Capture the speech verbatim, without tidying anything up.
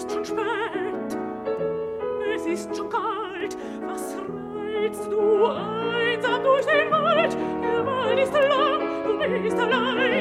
ist schon spät. Es ist schon kalt. Was reizt du einsam durch den Wald? Der Wald ist lang, du bist allein.